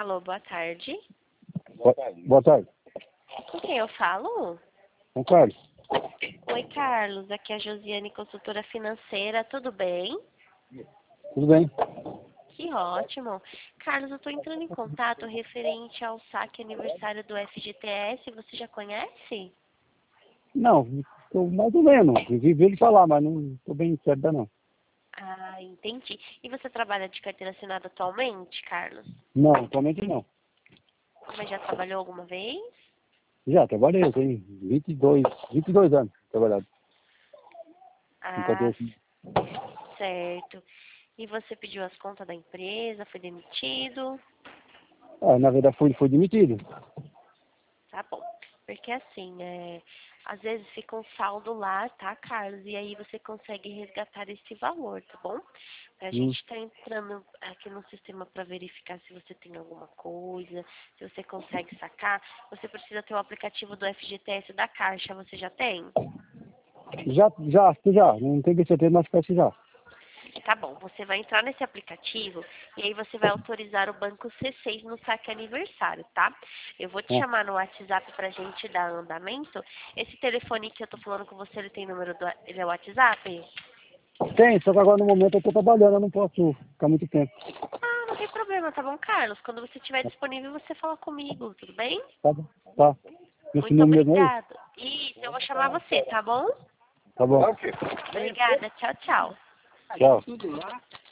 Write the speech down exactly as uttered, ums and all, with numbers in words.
Alô, boa tarde. Boa, boa tarde. Com quem eu falo? Com o Carlos. Oi, Carlos. Aqui é a Josiane, consultora financeira. Tudo bem? Tudo bem? Que ótimo. Carlos, eu estou entrando em contato referente ao saque aniversário do F G T S. Você já conhece? Não, estou mais ou menos. Eu vi ele falar, mas não estou bem certa não. Ah, entendi. E você trabalha de carteira assinada atualmente, Carlos? Não, atualmente não. Mas já trabalhou alguma vez? Já trabalhei, eu tenho vinte e dois, vinte e dois anos trabalhado. Em Ah, carteira. certo. E você pediu as contas da empresa, foi demitido? Ah, na verdade foi, foi demitido. Tá bom. Porque assim, é, às vezes fica um saldo lá, tá, Carlos? E aí você consegue resgatar esse valor, tá bom? A Hum. gente tá entrando aqui no sistema para verificar se você tem alguma coisa, se você consegue sacar. Você precisa ter o aplicativo do F G T S da Caixa, você já tem? Já, já, acho que já. Não tenho certeza, mas parece que já. Tá bom, você vai entrar nesse aplicativo e aí você vai autorizar o banco C seis no saque aniversário, tá? Eu vou te É. chamar no WhatsApp pra gente dar andamento. Esse telefone que eu tô falando com você, ele tem número do... Ele é o WhatsApp? Tem, só que agora no momento eu estou trabalhando, eu não posso ficar muito tempo. Ah, não tem problema, tá bom, Carlos? Quando você estiver disponível, você fala comigo, tudo bem? Tá bom? Tá. Esse Muito número mesmo aí? obrigada. Isso, eu vou chamar você, tá bom? Tá bom. Obrigada, tchau, tchau. Tchau.